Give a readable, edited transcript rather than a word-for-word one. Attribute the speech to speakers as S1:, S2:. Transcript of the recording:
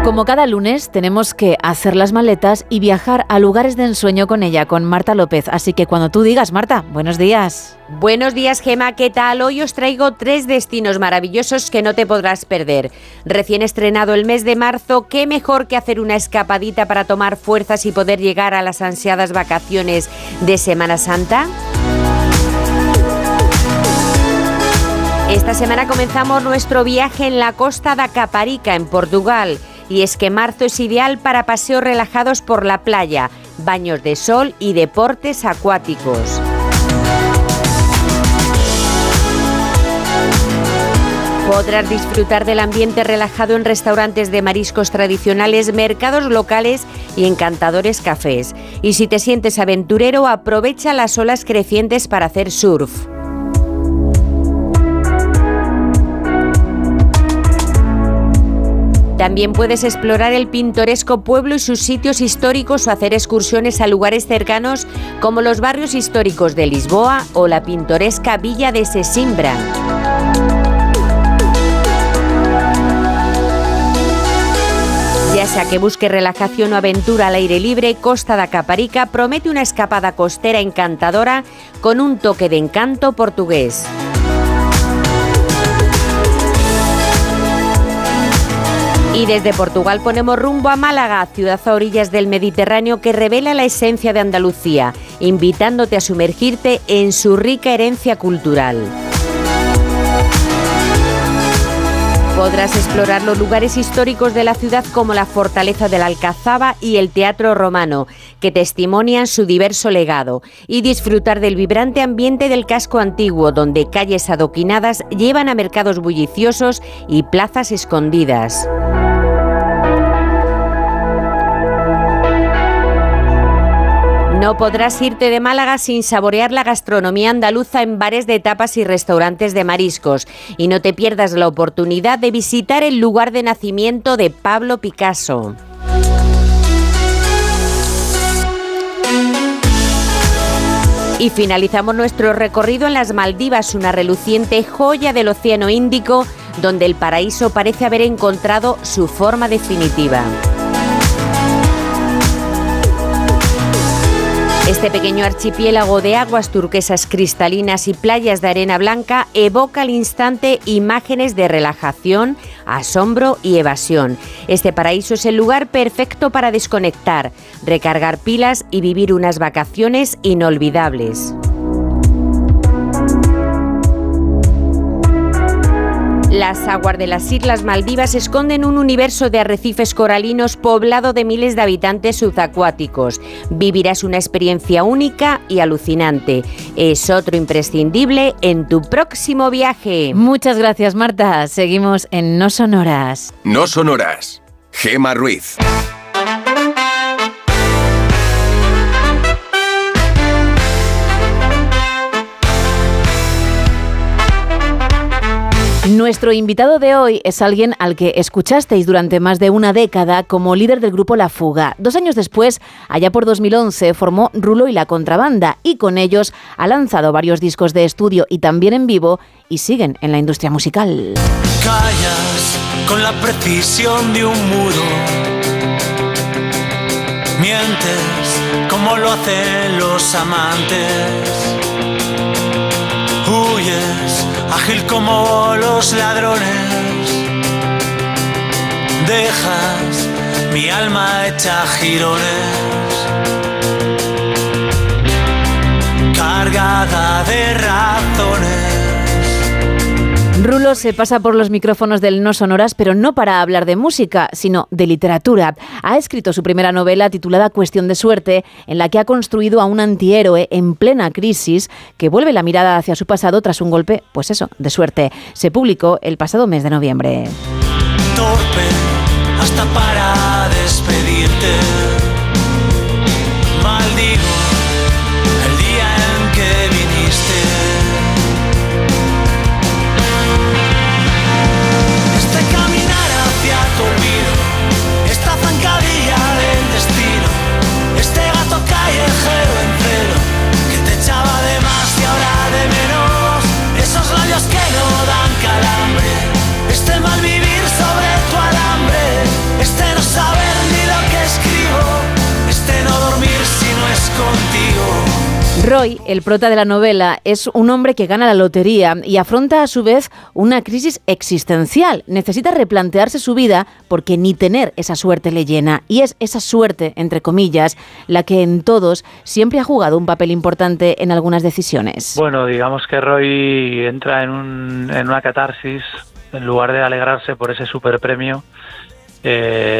S1: Como cada lunes, tenemos que hacer las maletas y viajar a lugares de ensueño con ella, con Marta López. Así que cuando tú digas, Marta, buenos días.
S2: Buenos días, Gema, ¿qué tal? Hoy os traigo 3 destinos maravillosos que no te podrás perder. Recién estrenado el mes de marzo, ¿qué mejor que hacer una escapadita para tomar fuerzas y poder llegar a las ansiadas vacaciones de Semana Santa? Esta semana comenzamos nuestro viaje en la costa da Caparica, en Portugal. Y es que marzo es ideal para paseos relajados por la playa, baños de sol y deportes acuáticos. Podrás disfrutar del ambiente relajado en restaurantes de mariscos tradicionales, mercados locales y encantadores cafés. Y si te sientes aventurero, aprovecha las olas crecientes para hacer surf. También puedes explorar el pintoresco pueblo y sus sitios históricos o hacer excursiones a lugares cercanos como los barrios históricos de Lisboa o la pintoresca villa de Sesimbra. Ya sea que busque relajación o aventura al aire libre, Costa da Caparica promete una escapada costera encantadora con un toque de encanto portugués. Y desde Portugal ponemos rumbo a Málaga, ciudad a orillas del Mediterráneo que revela la esencia de Andalucía, invitándote a sumergirte en su rica herencia cultural. Podrás explorar los lugares históricos de la ciudad como la Fortaleza de la Alcazaba y el Teatro Romano, que testimonian su diverso legado, y disfrutar del vibrante ambiente del casco antiguo, donde calles adoquinadas llevan a mercados bulliciosos y plazas escondidas. No podrás irte de Málaga sin saborear la gastronomía andaluza en bares de tapas y restaurantes de mariscos. Y no te pierdas la oportunidad de visitar el lugar de nacimiento de Pablo Picasso. Y finalizamos nuestro recorrido en las Maldivas, una reluciente joya del Océano Índico, donde el paraíso parece haber encontrado su forma definitiva. Este pequeño archipiélago de aguas turquesas cristalinas y playas de arena blanca evoca al instante imágenes de relajación, asombro y evasión. Este paraíso es el lugar perfecto para desconectar, recargar pilas y vivir unas vacaciones inolvidables. Las aguas de las Islas Maldivas esconden un universo de arrecifes coralinos poblado de miles de habitantes subacuáticos. Vivirás una experiencia única y alucinante. Es otro imprescindible en tu próximo viaje.
S1: Muchas gracias, Marta. Seguimos en No Sonoras.
S3: No Sonoras. Gema Ruiz.
S1: Nuestro invitado de hoy es alguien al que escuchasteis durante más de una década como líder del grupo La Fuga. 2 años después, allá por 2011, formó Rulo y la Contrabanda y con ellos ha lanzado varios discos de estudio y también en vivo y siguen en la industria musical.
S4: Callas con la precisión de un muro, mientes como lo hacen los amantes, huyes ágil como los ladrones, dejas mi alma hecha jirones, cargada de razones.
S1: Rulo se pasa por los micrófonos del No Sonoras, pero no para hablar de música, sino de literatura. Ha escrito su primera novela titulada Cuestión de suerte, en la que ha construido a un antihéroe en plena crisis que vuelve la mirada hacia su pasado tras un golpe, pues eso, de suerte. Se publicó el pasado mes de noviembre.
S4: Torpe hasta para despedirte, maldigo el día en que viniste. Este caminar hacia tu olvido, esta zancadilla del destino, este gato callejero en celo que te echaba de más y ahora de menos, esos labios que no dan calambre, este mal vivir sobre tu alambre, este no contigo.
S1: Roy, el prota de la novela, es un hombre que gana la lotería y afronta a su vez una crisis existencial. Necesita replantearse su vida porque ni tener esa suerte le llena. Y es esa suerte, entre comillas, la que en todos siempre ha jugado un papel importante en algunas decisiones.
S5: Bueno, digamos que Roy entra en una catarsis. En lugar de alegrarse por ese superpremio,